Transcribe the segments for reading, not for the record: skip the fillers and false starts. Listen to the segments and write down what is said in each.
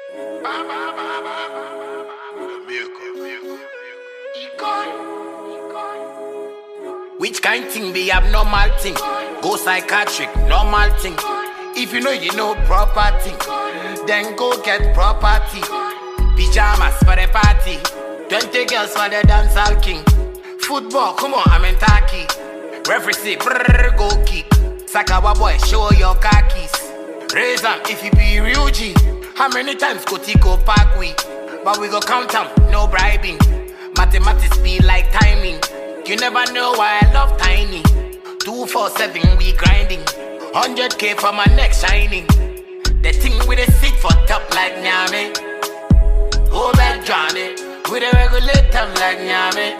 Which kind thing be abnormal thing? Go psychiatric, normal thing. If you know proper thing, then go get property. Pyjamas for the party, 20 girls for the dancehall king. Football, come on, I'm in Turkey. Referee say, brrr, go kick. Sakawa boy, show your khakis. Raise them if you be real G. How many times go Tico Park we? But we go count them, no bribing. Mathematics be like timing. You never know why I love tiny. 247 we grinding. 100K for my neck shining. The thing with a seat for top like Nyame. Oh bad Johnny, we the regulate them like Nyame.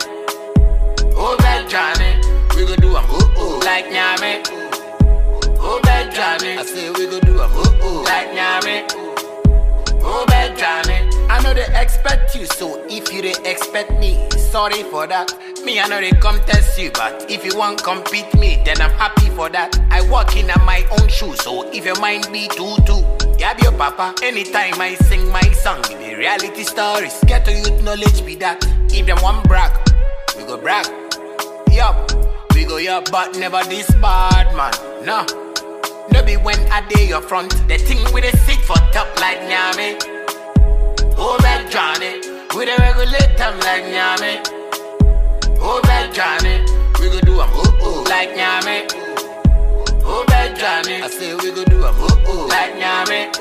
Oh bad Johnny, we go do a like Nyame. Oh bad Johnny, I say we go do a like Nyame. Oh bad Johnny, I know they expect you, so if you they expect me, sorry for that. Me I know they contest you, but if you want compete me, then I'm happy for that. I walk in on my own shoes, so if your mind be too, grab your papa. Anytime I sing my song, the reality stories, get to youth knowledge be that. If them want brag, we go brag. Yup, we go yup, but never this bad man. No, no be when I day your front. The thing with a seat for top like Nyame. Oh bad Johnny, we the regulate them like Nyame. Oh bad Johnny, we go do a like Nyame. Oh bad Johnny, I say we go do a like Nyame.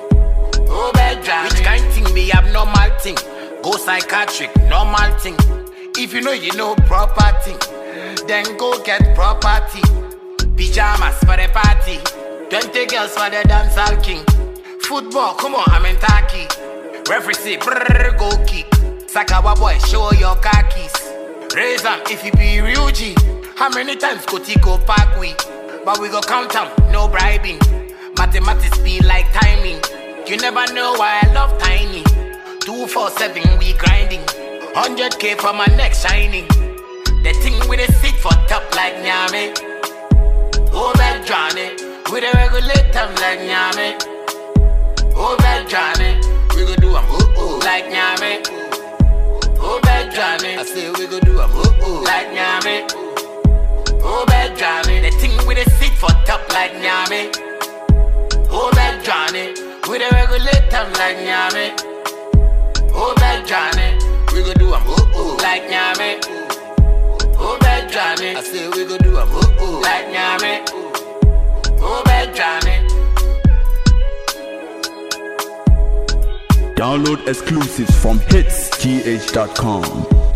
Oh bad Johnny, which kind thing be abnormal thing? Go psychiatric, normal thing. If you know proper thing, then go get property. Pyjamas for the party, 20 girls for the dancehall king. Football, come on, I'm in Turkey. Referee say, brrr, go kick. Sakawa boy, show your khakis. Raise them if you be real G. How many times go Tico Park we? But we go count them, no bribing. Mathematics be like timing. You never know why I love tiny. 247 we grinding. 100K for my neck shining. The thing with a seat for top like Nyame. Oh bad Johnny, we the regulate them like Nyame. Oh bad Johnny, we go do a like Nyame. Oh bad Johnny, I say we go do a like Nyame. Oh bad Johnny, the thing with a seat for top like Nyame. Oh bad Johnny, we the regulate them like Nyame. Oh bad Johnny, we go do a like Nyame. Oh bad Johnny, I say we go do a like Nyame. Oh bad Johnny. Download exclusives from hitsgh.com.